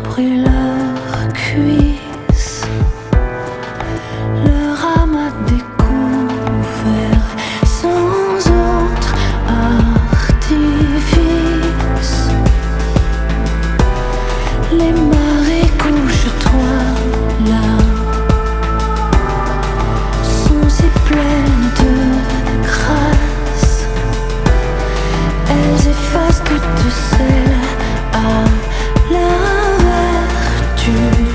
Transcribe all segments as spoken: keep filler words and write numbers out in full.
pris leur cuisse, leur âme a découvert sans autre artifice. Les marées couche-toi là sont si pleines de grâce, elles effacent toutes celles à la vertu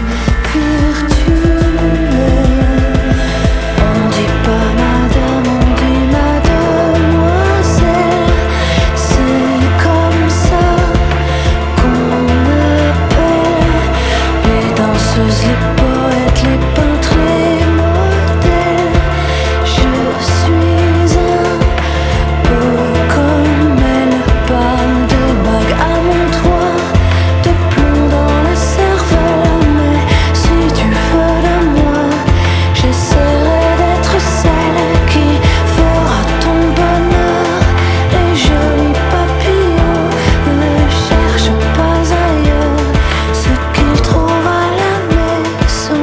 virtuelle. On dit pas madame, on dit mademoiselle. C'est comme ça qu'on appelle les danseuses, les poètes, les peintres, les modèles. Je suis un peu comme elle, pas de bague à mon toit, de plomb dans la cervelle. Mais si tu veux de moi, j'essaierai d'être celle qui fera ton bonheur. Les jolis papillons ne cherchent pas ailleurs ce qu'ils trouvent à la maison.